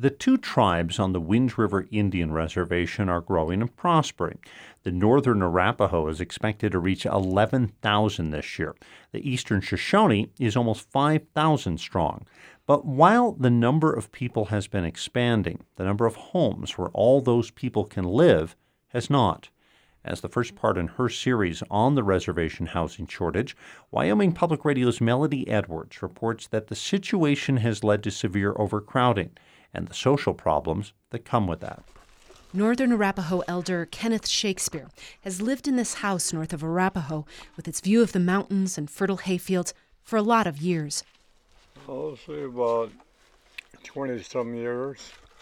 The two tribes on the Wind River Indian Reservation are growing and prospering. The northern Arapaho is expected to reach 11,000 this year. The eastern Shoshone is almost 5,000 strong. But while the number of people has been expanding, the number of homes where all those people can live has not. As the first part in her series on the reservation housing shortage, Wyoming Public Radio's Melody Edwards reports that the situation has led to severe overcrowding and the social problems that come with that. Northern Arapaho elder Kenneth Shakespeare has lived in this house north of Arapaho with its view of the mountains and fertile hayfields for a lot of years. I'll say about 20-some years.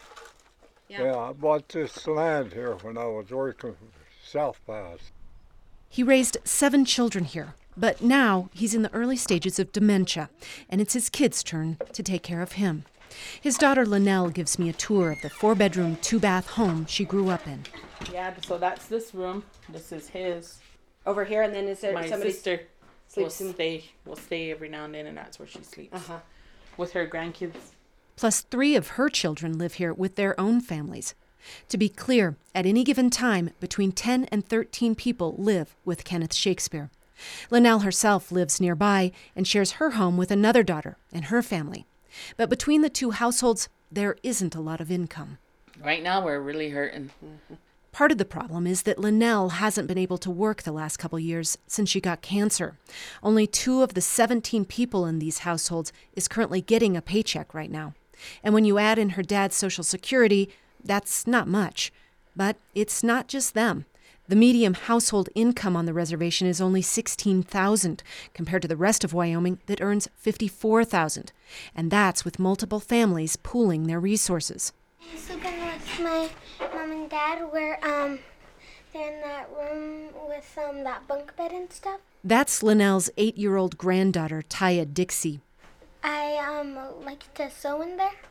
Yeah, I bought this land here when I was working for South Pass. He raised 7 children here, but now he's in the early stages of dementia, and it's his kids' turn to take care of him. His daughter Linnell gives me a tour of the 4-bedroom, 2-bath home she grew up in. Yeah, so that's this room. This is his. Over here, and then is there My somebody sister sleeps will stay every now and then, and that's where she sleeps. With her grandkids. Plus 3 of her children live here with their own families. To be clear, at any given time, between 10 and 13 people live with Kenneth Shakespeare. Linnell herself lives nearby and shares her home with another daughter and her family. But between the two households, there isn't a lot of income. Right now, we're really hurting. Part of the problem is that Linnell hasn't been able to work the last couple years since she got cancer. Only 2 of the 17 people in these households is currently getting a paycheck right now. And when you add in her dad's Social Security, that's not much. But it's not just them. The median household income on the reservation is only $16,000 compared to the rest of Wyoming that earns $54,000. And that's with multiple families pooling their resources. I'm sleeping with my mom and dad where they're in that room with that bunk bed and stuff. That's Linnell's 8-year-old granddaughter, Taya Dixie. I like to sew in there.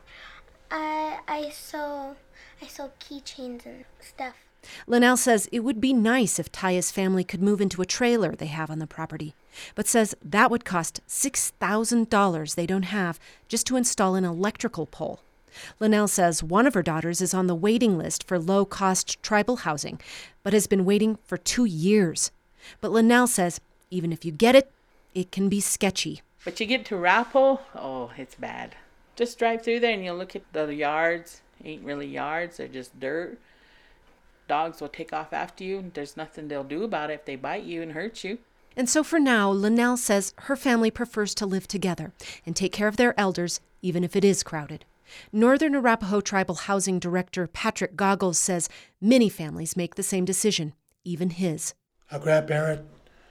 I sew keychains and stuff. Linnell says it would be nice if Taya's family could move into a trailer they have on the property, but says that would cost $6,000 they don't have just to install an electrical pole. Linnell says one of her daughters is on the waiting list for low-cost tribal housing, but has been waiting for 2 years. But Linnell says even if you get it, it can be sketchy. But you get to Arapaho, oh, it's bad. Just drive through there and you'll look at the yards. Ain't really yards, they're just dirt. Dogs will take off after you. There's nothing they'll do about it if they bite you and hurt you. And so for now, Linnell says her family prefers to live together and take care of their elders, even if it is crowded. Northern Arapaho Tribal Housing Director Patrick Goggles says many families make the same decision, even his. A grandparent,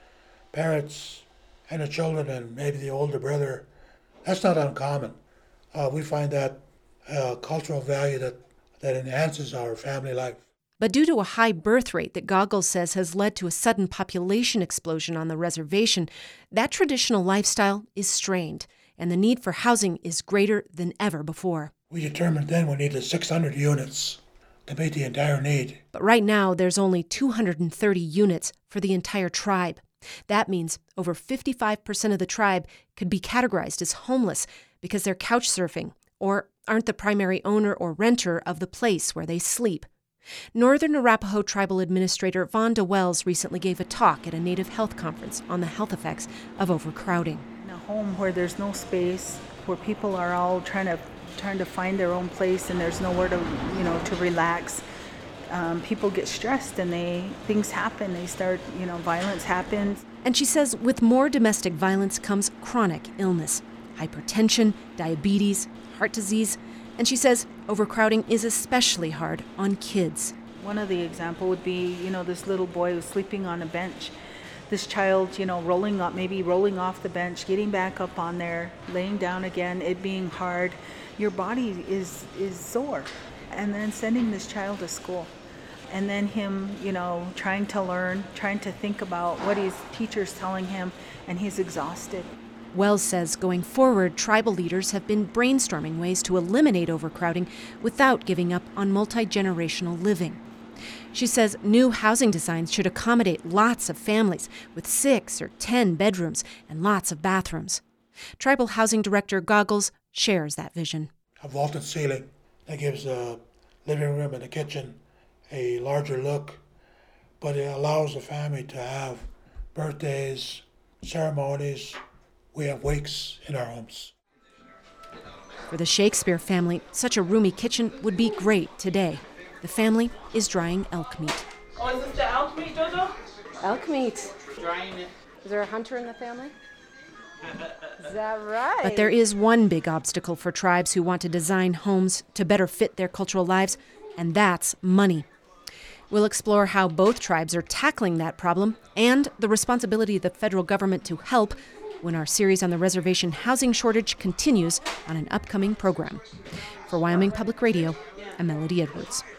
parents, and the children, and maybe the older brother, that's not uncommon. We find that cultural value that enhances our family life. But due to a high birth rate that Goggles says has led to a sudden population explosion on the reservation, that traditional lifestyle is strained, and the need for housing is greater than ever before. We determined then we needed 600 units to meet the entire need. But right now, there's only 230 units for the entire tribe. That means over 55% of the tribe could be categorized as homeless because they're couch surfing or aren't the primary owner or renter of the place where they sleep. Northern Arapaho Tribal Administrator Vonda Wells recently gave a talk at a Native Health Conference on the health effects of overcrowding. In a home where there's no space, where people are all trying to find their own place and there's nowhere to relax, people get stressed and things happen. They start, violence happens. And she says with more domestic violence comes chronic illness, hypertension, diabetes, heart disease. And she says overcrowding is especially hard on kids. One of the example would be, this little boy who's sleeping on a bench. This child, rolling off the bench, getting back up on there, laying down again, it being hard. Your body is sore. And then sending this child to school. And then him, trying to learn, trying to think about what his teacher's telling him, and he's exhausted. Wells says going forward, tribal leaders have been brainstorming ways to eliminate overcrowding without giving up on multi-generational living. She says new housing designs should accommodate lots of families with 6 or 10 bedrooms and lots of bathrooms. Tribal Housing Director Goggles shares that vision. A vaulted ceiling That gives the living room and the kitchen a larger look, but it allows the family to have birthdays, ceremonies. We have wakes in our homes. For the Shakespeare family, such a roomy kitchen would be great today. The family is drying elk meat. Oh, is this the elk meat, Jojo? Elk meat. Drying it. Is there a hunter in the family? Is that right? But there is one big obstacle for tribes who want to design homes to better fit their cultural lives, and that's money. We'll explore how both tribes are tackling that problem and the responsibility of the federal government to help when our series on the reservation housing shortage continues on an upcoming program. For Wyoming Public Radio, I'm Melody Edwards.